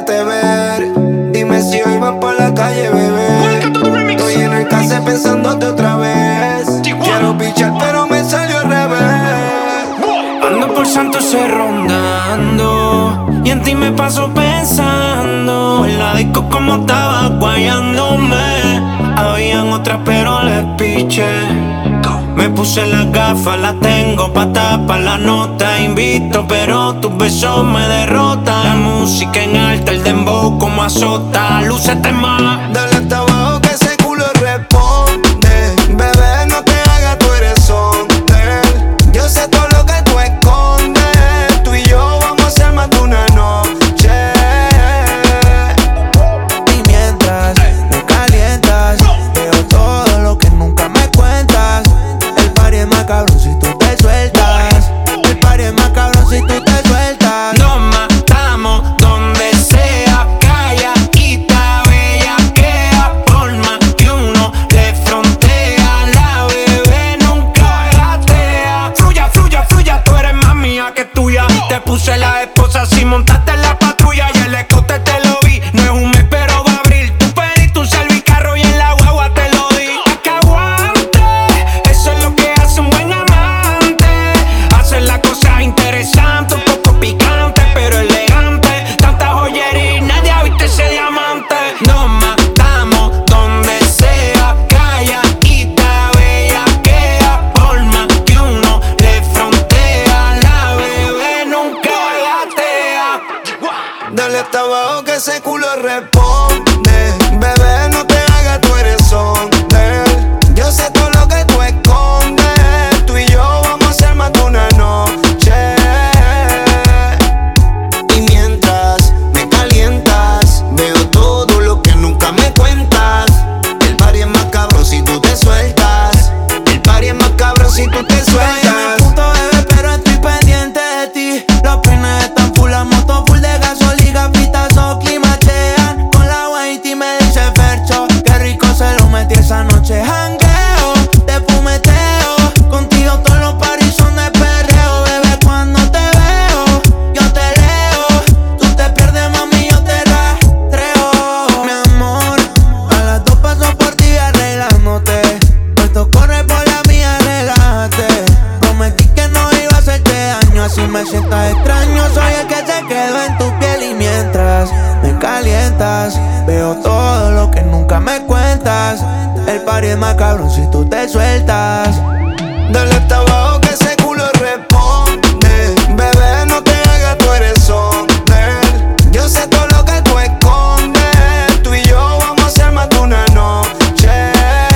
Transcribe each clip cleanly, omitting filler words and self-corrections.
déjate ver. Dime si hoy vas por la calle, bebé. Estoy en el case pensándote otra vez. Quiero pichar pero me salió al revés. Ando por Santurce rondando y en ti me paso pensando. En la disco como estaba guayándome. Habían otras pero les piché. Me puse las gafas, las tengo pa' tapar la nota. Invito pero tus besos me derrotan. La música en alta, el dembow como azota. Lúcete más. Dale hasta abajo que ese culo responde. Bebé, no te hagas, tú eres hombre. Yo sé todo lo que tú escondes. Tú y yo vamos a hacer más de una noche. Y mientras me calientas, veo todo lo que nunca me cuentas. El party es más cabrón si tú te sueltas. El party es más cabrón si tú te sueltas. Nos matamos donde sea, calladita, bellaquea. Por más que uno le frontea, la bebé nunca gatea. Fluya, fluya, fluya, tú eres más mía que tuya. Te puse la esposa si montaste en la patrulla. Y el escote te lo vi, no es un mes pero va a abrir. Tu pediste un servicarro y en la guagua te lo di. Pa' que aguante, eso es lo que hace un buen amante. Hacer la cosa interesante, un poco picante pero elegante. Tanta joyería y nadie ha visto ese diamante. Nos matamos donde sea, calladita, bellaquea. Por más que uno le frontea, la bebé nunca gatea. Dale hasta abajo que ese culo responde. Bebé, no te hagas, tú eres hombre. Yo sé todo lo que tú escondes. Tú y yo vamos a hacer más de una noche. Y mientras me calientas, veo todo lo que nunca me cuentas. El party es más cabrón si tú te sueltas. El party es más cabrón si tú te Estoy en el sueltas. punto, bebé, pero estoy pendiente de ti. Los peines están full, la moto full de gasolina, gafitas o climachean. Con la Whitey me dice Fercho, qué rico se lo metí esa noche. Jangueo, te fumeteo, contigo todos los paris son de perreo. Bebé, cuando te veo, yo te leo. Tú te pierdes, mami, yo te rastreo. Mi amor, a las 2 paso por ti arreglándote. Esto corre por la mía, relájate. Prometí que no iba a hacerte daño, así me sientas extraño. Soy el que se quedó en tu piel y mientras me calientas, veo todo lo que nunca me cuentas. El party es más cabrón si tú te sueltas. Dale hasta abajo que ese culo responde. Bebé, no te hagas, tú eres hombre. Yo sé todo lo que tú escondes. Tú y yo vamos a hacer más de una noche.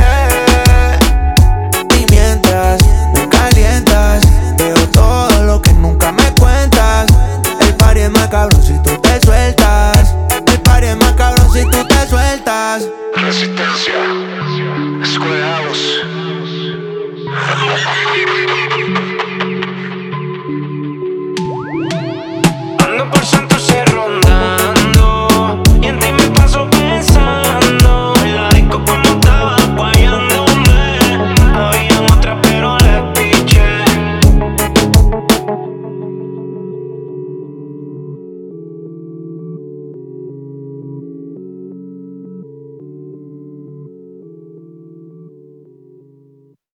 Y mientras me calientas, veo todo lo que nunca me cuentas. El party es más cabrón si tú te sueltas. El party es más cabrón si tú te sueltas. Resistencia. Square House.